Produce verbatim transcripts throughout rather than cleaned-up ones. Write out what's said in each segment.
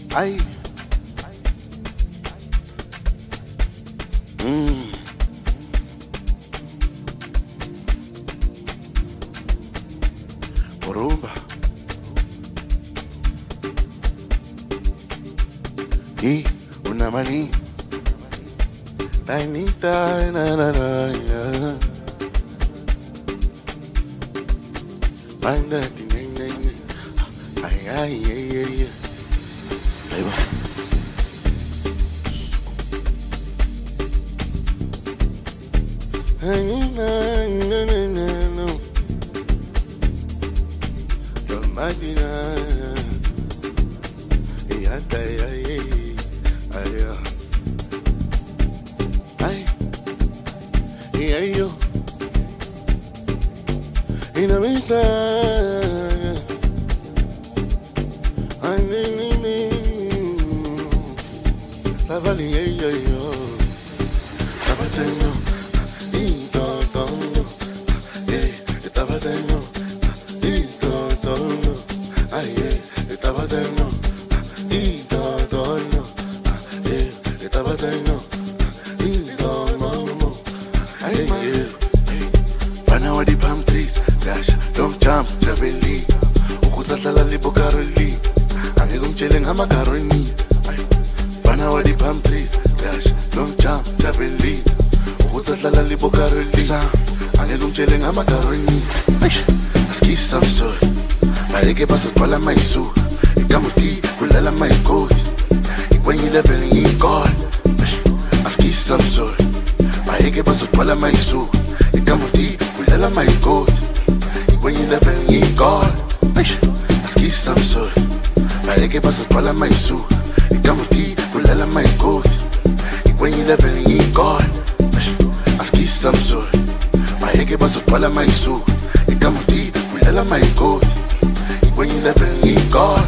Ay. Mm. Porumba. Y una maní. Tainita, na na na na. Manda, ay, ay, ay, ay, ay. Ahí va. Ay, na, na, na, na, no. La máquina. Y hasta ay, ay, ay, ay, ay. Y ay, yo. Y la vista. Ay, ni, ni, ni. La valía, y yo, yo. La batalla. Y todo, todo. Eh, estaba batalla. Y todo, todo. Ay, eh, estaba batalla. Y todo, todo. Eh, estaba batalla. Y todo, mamo. Ay, eh. Fana wa di palm trees. Sasha, don't jump, Jabeli. Ukuthathala libo Karoli. Angekungitshele ngamakaroni. Fana wa di palm trees. Sasha, don't jump, Jabeli. Ukuthathala libo Karoli. Angekungitshele ngamakaroni. Askisa msori. Baleke basotwala mayisu. Ikamuti kulala mayikoti. Ikwenye level ngiyikole. Askisa msori. Baleke basotwala mayisu. Ikamuti kulala mayikoti. Ikwenye level ngiyikole. Askisa msori. Baleke basotwala mayisu. Ikamuti kulala mayikoti. Ikwenye level ngiyikole. Askisa msori. Baleke basotwala mayisu. Ikamuti kulala mayikoti. Ikwenye level ngiyikole.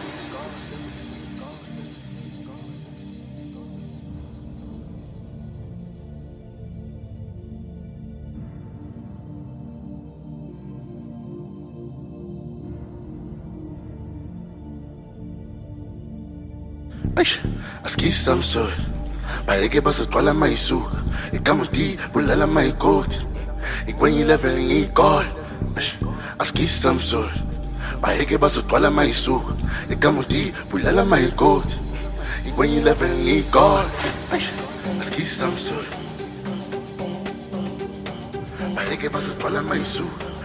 Askisa msori. Baleke basotwala mayisu. Ikamuti kulala mayikoti. Ikwenye level ngiyikole. Askisa msori. Baleke basotwala mayisu. Ikamuti kulala mayikoti. Ikwenye level ngiyikole. Askisa msori. Baleke basotwala mayisu.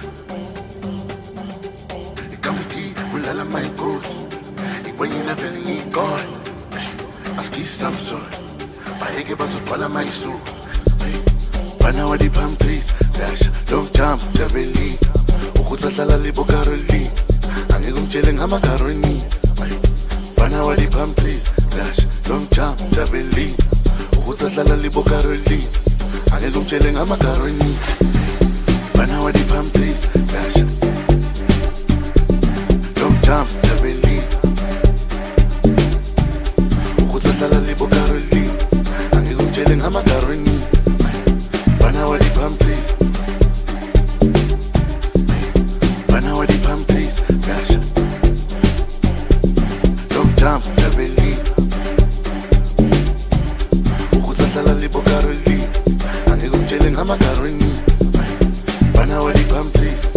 Ikamuti kulala mayikoti. Ikwenye level ngiyikole. Askisa msori. Baleke basotwala mayisu. Fana wa di palm trees. Sasha, don't jump, Jabeli. Ukuthathala libo Karoli. Angekungitshele ngamakaroni. Fana wa di palm trees. Sasha, don't jump, Jabeli. Ukuthathala libo Karoli. Angekungitshele ngamakaroni. Fana wa di palm trees. Sasha, don't jump, Jabeli. Ukuthathala libo Karoli. Angekungitshele ngamakaroni. Fana wa di palm trees. Fana wa di palm trees. Sasha, don't jump, Jabeli. Ukuthathala libo Karoli. Angekungitshele ngamakaroni. Fana wa di palm trees.